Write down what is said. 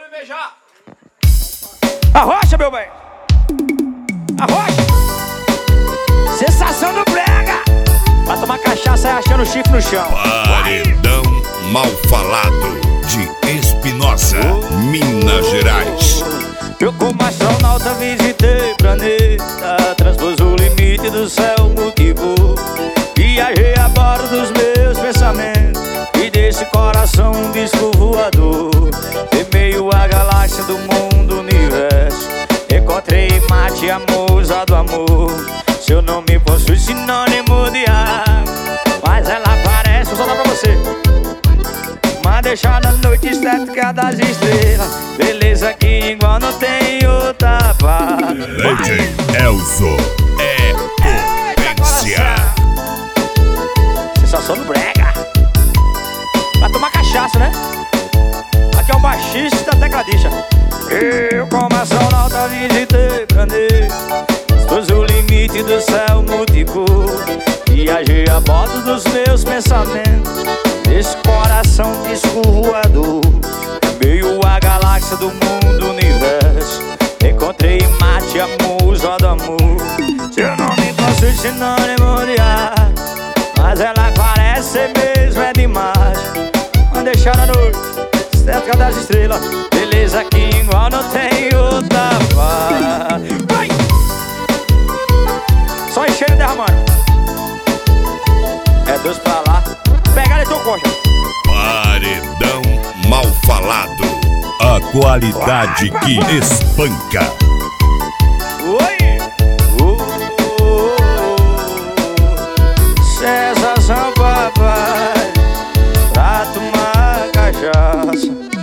me beijar. Arrocha, meu bem. Arrocha. Sensação do brega. Vai tomar cachaça e achando o chifre no chão. Paredão Mal Falado de Espinosa, Minas Gerais. Eu como astronauta visitei planeta, transpus o limite do céu multiplico. Viajei a bordo dos meus pensamentos e desse coração um disco voador. Em meio à galáxia do mundo, universo, encontrei mate, amor, usado amor. Seu nome possui sinônimo de água, mas ela parece, vou soltar pra você. Mas deixar na noite estética das estrelas, beleza que igual não tem outra paz. DJ Elzo é potência. Sensação do brega. Vai tomar cachaça, né? Aqui é o baixista e da tecladista. Eu como astronauta visitei planeta, expus o limite do céu multiplico. Viajei a bordo dos meus pensamentos, esse coração disco voador. Meio a galáxia do mundo, universo, encontrei mate, amor, usado amor. Seu nome possui sinônimo de ar, mas ela parece ser mesmo, é demais. Vamos deixar na noite estética das estrelas, beleza que igual não tem outra paz. Vai! Só enchendo e derramando. É dois pra lá. Pega ali, teu coxa. Paredão Mal Falado, a qualidade que espanca. Oi! Sensação, papai, pra tomar cachaça.